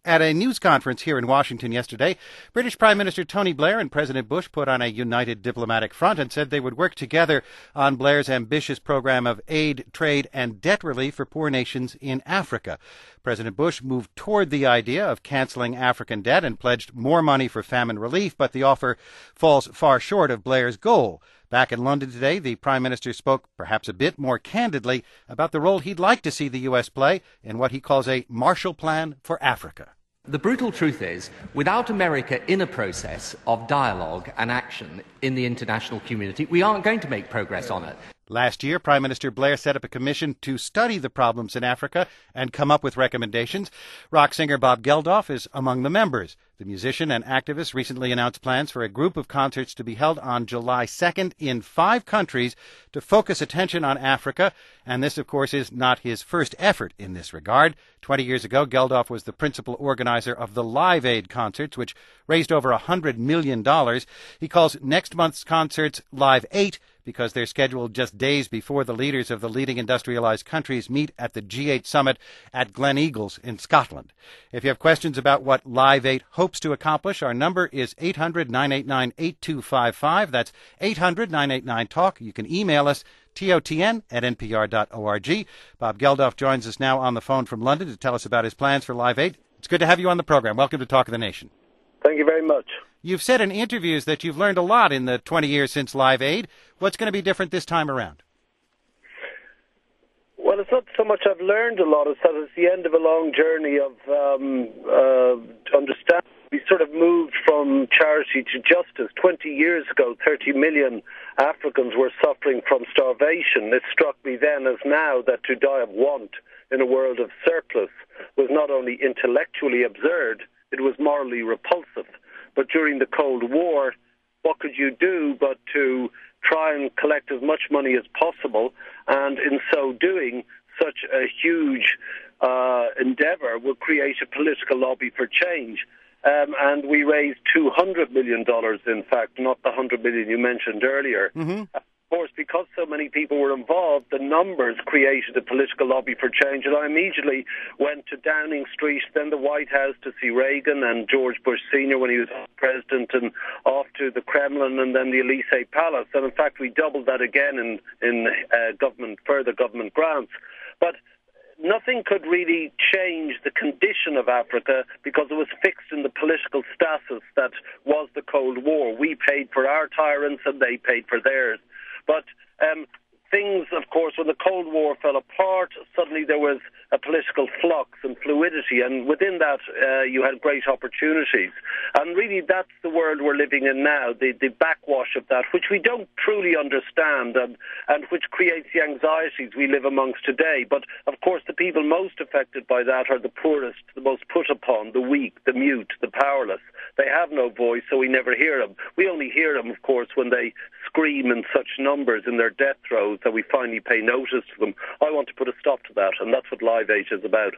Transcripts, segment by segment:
At a news conference here in Washington yesterday, British Prime Minister Tony Blair and President Bush put on a united diplomatic front and said they would work together on Blair's ambitious program of aid, trade, and debt relief for poor nations in Africa. President Bush moved toward the idea of canceling African debt and pledged more money for famine relief, but the offer falls far short of Blair's goal. Back in London today, the Prime Minister spoke perhaps a bit more candidly about the role he'd like to see the U.S. play in what he calls a Marshall Plan for Africa. The brutal truth is, without America in a process of dialogue and action in the international community, we aren't going to make progress on it. Last year, Prime Minister Blair set up a commission to study the problems in Africa and come up with recommendations. Rock singer Bob Geldof is among the members. The musician and activist recently announced plans for a group of concerts to be held on July 2nd in 5 countries to focus attention on Africa. And this, of course, is not his first effort in this regard. 20 years ago, Geldof was the principal organizer of the Live Aid concerts, which raised over $100 million. He calls next month's concerts Live 8 because they're scheduled just days before the leaders of the leading industrialized countries meet at the G8 summit at Glen Eagles in Scotland. If you have questions about what Live 8 hopes to accomplish, our number is 800-989-8255. That's 800-989-TALK. You can email us, totn@npr.org. Bob Geldof joins us now on the phone from London to tell us about his plans for Live 8. It's good to have you on the program. Welcome to Talk of the Nation. Thank you very much. You've said in interviews that you've learned a lot in the 20 years since Live Aid. What's going to be different this time around? Well, it's not so much I've learned a lot, it's that it's the end of a long journey of understanding. We sort of moved from charity to justice. 20 years ago, 30 million Africans were suffering from starvation. It struck me then as now that to die of want in a world of surplus was not only intellectually absurd, it was morally repulsive. But during the Cold War, what could you do but to try and collect as much money as possible, and in so doing, such a huge endeavour would create a political lobby for change. And we raised $200 million, in fact, not the $100 million you mentioned earlier. Mm-hmm. Of course, because so many people were involved, the numbers created a political lobby for change. And I immediately went to Downing Street, then the White House to see Reagan and George Bush Sr. when he was president, and off to the Kremlin and then the Elysee Palace. And in fact, we doubled that again in further government grants. But nothing could really change the condition of Africa because it was fixed in the political status that was the Cold War. We paid for our tyrants and they paid for theirs. But things, of course, when the Cold War fell apart, suddenly there was a political flux and fluidity, and within that you had great opportunities. And really that's the world we're living in now, the backwash of that, which we don't truly understand and which creates the anxieties we live amongst today. But, of course, the people most affected by that are the poorest, the most put upon, the weak, the mute, the powerless. They have no voice, so we never hear them. We only hear them, of course, when they scream in such numbers in their death throes that we finally pay notice to them. I want to put a stop to that, and that's what Live Aid is about.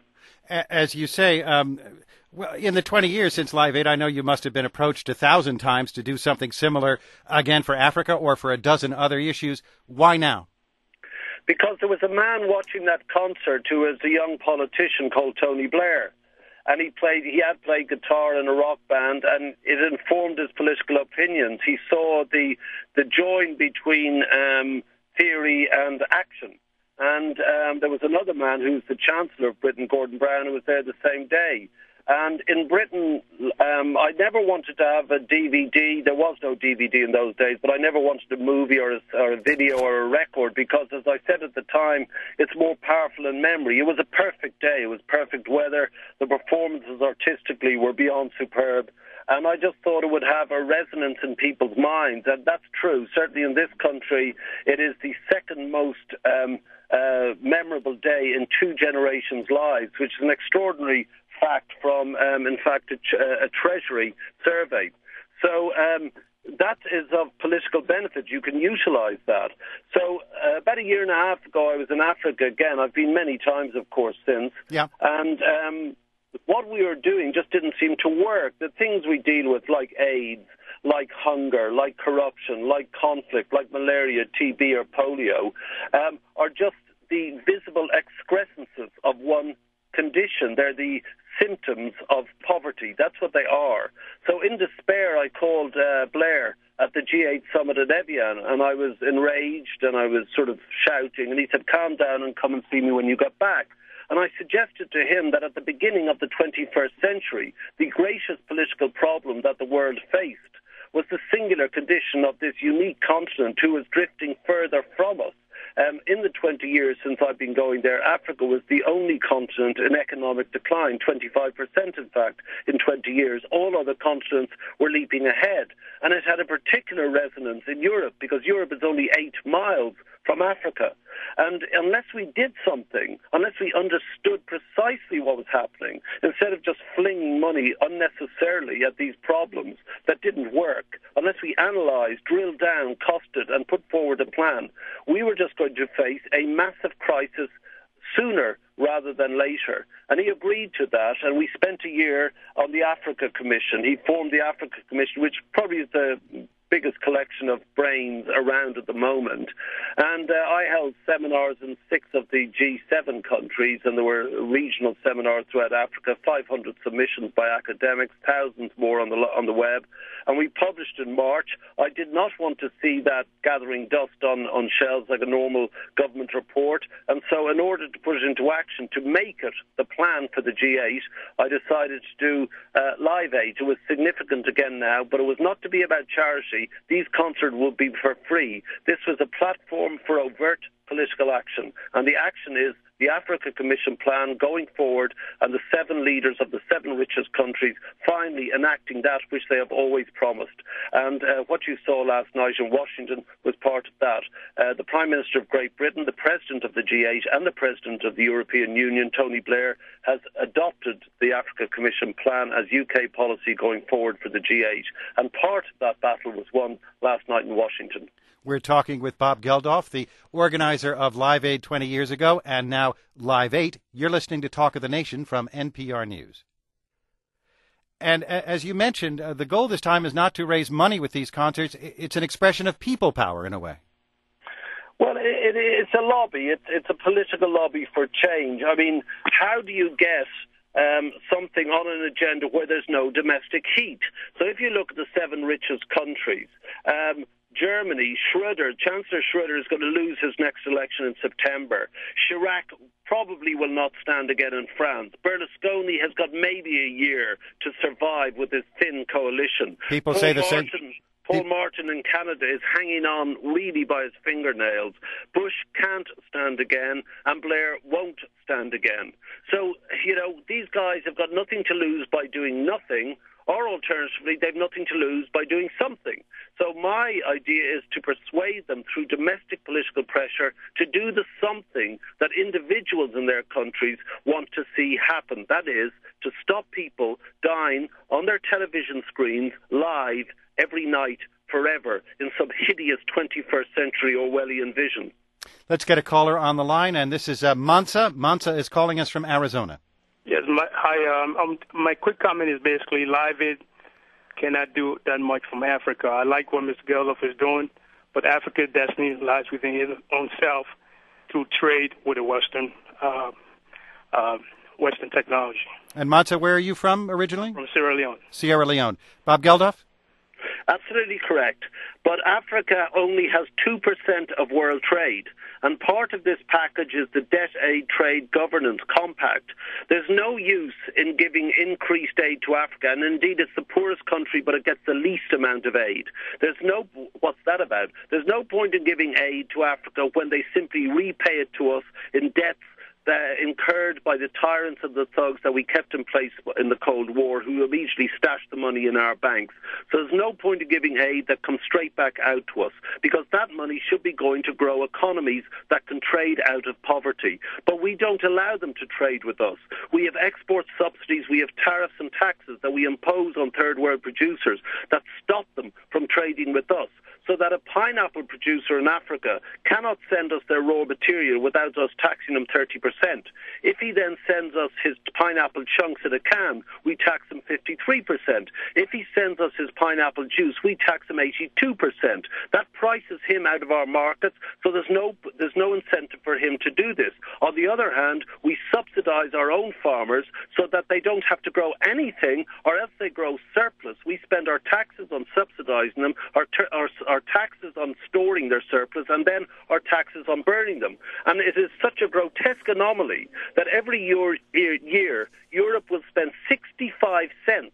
As you say, well, in the 20 years since Live Aid, I know you must have been approached 1,000 times to do something similar, again, for Africa or for a dozen other issues. Why now? Because there was a man watching that concert who was a young politician called Tony Blair. And he had played guitar in a rock band, and it informed his political opinions. He saw the join between theory and action. And there was another man who's the Chancellor of Britain, Gordon Brown, who was there the same day. And in Britain, I never wanted to have a DVD. There was no DVD in those days, but I never wanted a movie or a video or a record because, as I said at the time, it's more powerful in memory. It was a perfect day. It was perfect weather. The performances artistically were beyond superb. And I just thought it would have a resonance in people's minds. And that's true. Certainly in this country, it is the second most memorable day in 2 generations' lives, which is an extraordinary fact from, in fact, a Treasury survey. So that is of political benefit. You can utilize that. So about a year and a half ago, I was in Africa again. I've been many times, of course, since. Yeah. And what we were doing just didn't seem to work. The things we deal with, like AIDS, like hunger, like corruption, like conflict, like malaria, TB or polio, are just the visible excrescences of one condition. They're the symptoms of poverty. That's what they are. So in despair, I called Blair at the G8 summit in Evian, and I was enraged and I was sort of shouting, and he said, calm down and come and see me when you get back. And I suggested to him that at the beginning of the 21st century, the greatest political problem that the world faced was the singular condition of this unique continent who was drifting further from us. In the 20 years since I've been going there, Africa was the only continent in economic decline, 25% in fact, in 20 years. All other continents were leaping ahead. And it had a particular resonance in Europe because Europe is only 8 miles from Africa. And unless we did something, unless we understood precisely what was happening, instead of just flinging money unnecessarily at these problems that didn't work, unless we analysed, drilled down, costed and put forward a plan, we were just going to face a massive crisis sooner rather than later. And he agreed to that, and we spent a year on the Africa Commission. He formed the Africa Commission, which probably is the biggest collection of brains around at the moment. And I held seminars in 6 of the G7 countries, and there were regional seminars throughout Africa, 500 submissions by academics, thousands more on the web. And we published in March. I did not want to see that gathering dust on shelves like a normal government report. And so in order to put it into action, to make it the plan for the G8, I decided to do Live Aid. It was significant again now, but it was not to be about charity. These concerts would be for free. This was a platform for overt political action. And the action is the Africa Commission plan going forward and the 7 leaders of the 7 richest countries finally enacting that which they have always promised. And what you saw last night in Washington was part of that. The Prime Minister of Great Britain, the President of the G8 and the President of the European Union, Tony Blair, has adopted the Africa Commission plan as UK policy going forward for the G8. And part of that battle was won last night in Washington. We're talking with Bob Geldof, the organizer of Live Aid 20 years ago, and now Live 8. You're listening to Talk of the Nation from NPR News. And as you mentioned, the goal this time is not to raise money with these concerts. It's an expression of people power in a way. Well, it's a lobby. It's a political lobby for change. I mean, how do you get something on an agenda where there's no domestic heat? So if you look at the 7 richest countries, Germany, Chancellor Schröder is going to lose his next election in September. Chirac probably will not stand again in France. Berlusconi has got maybe a year to survive with his thin coalition. People say the same. Paul Martin in Canada is hanging on really by his fingernails. Bush can't stand again, and Blair won't stand again. So, these guys have got nothing to lose by doing nothing, or alternatively, they've nothing to lose by doing something. So my idea is to persuade them through domestic political pressure to do the something that individuals in their countries want to see happen. That is, to stop people dying on their television screens live every night forever in some hideous 21st century Orwellian vision. Let's get a caller on the line, and this is Mansa. Mansa is calling us from Arizona. Yes, my quick comment is basically Live Aid cannot do that much from Africa. I like what Mr. Geldof is doing, but Africa's destiny lies within his own self through trade with the Western technology. And Mansa, where are you from originally? From Sierra Leone. Sierra Leone. Bob Geldof? Absolutely correct. But Africa only has 2% of world trade. And part of this package is the Debt Aid Trade Governance Compact. There's no use in giving increased aid to Africa. And indeed, it's the poorest country, but it gets the least amount of aid. What's that about? There's no point in giving aid to Africa when they simply repay it to us in debts incurred by the tyrants and the thugs that we kept in place in the Cold War, who immediately stashed the money in our banks. So there's no point in giving aid that comes straight back out to us, because that money should be going to grow economies that can trade out of poverty. But we don't allow them to trade with us. We have export subsidies, we have tariffs and taxes that we impose on third world producers that stop them from trading with us. So that a pineapple producer in Africa cannot send us their raw material without us taxing them 30%. If he then sends us his pineapple chunks in a can, we tax him 53%. If he sends us his pineapple juice, we tax him 82%. That prices him out of our markets, so there's no incentive for him to do this. On the other hand, we subsidize our own farmers so that they don't have to grow anything, or else they grow surplus. We spend our taxes on subsidizing them, our taxes on storing their surplus, and then our taxes on burning them. And it is such a grotesque anomaly that every year Europe will spend 65 cents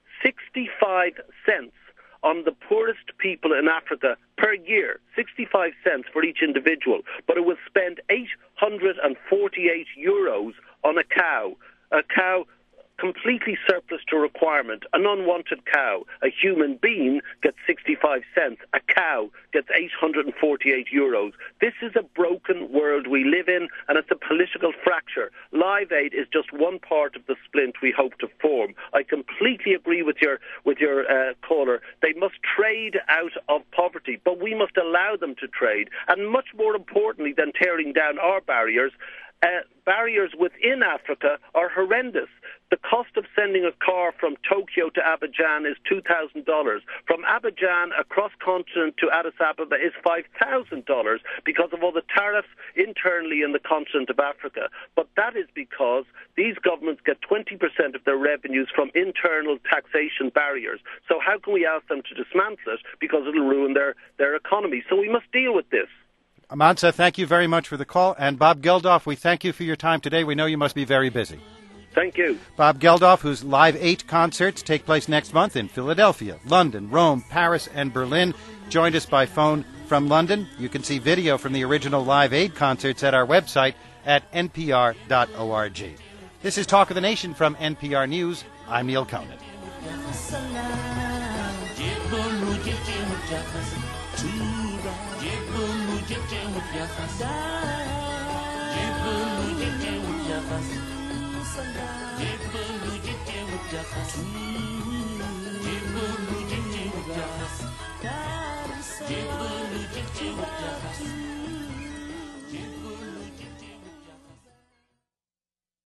on the poorest people in Africa per year, 65 cents for each individual, but it will spend 848 euros on a cow completely surplus to requirement. An unwanted cow, a human being, gets 65 cents. A cow gets 848 euros. This is a broken world we live in, and it's a political fracture. Live Aid is just one part of the splint we hope to form. I completely agree with your caller. They must trade out of poverty, but we must allow them to trade. And much more importantly than tearing down our barriers, barriers within Africa are horrendous. The cost of sending a car from Tokyo to Abidjan is $2,000. From Abidjan across continent to Addis Ababa is $5,000 because of all the tariffs internally in the continent of Africa. But that is because these governments get 20% of their revenues from internal taxation barriers. So how can we ask them to dismantle it? Because it'll ruin their economy. So we must deal with this. Mansa, thank you very much for the call. And Bob Geldof, we thank you for your time today. We know you must be very busy. Thank you. Bob Geldof, whose Live 8 concerts take place next month in Philadelphia, London, Rome, Paris, and Berlin, joined us by phone from London. You can see video from the original Live 8 concerts at our website at npr.org. This is Talk of the Nation from NPR News. I'm Neil Conan. Jebelu jete wujaka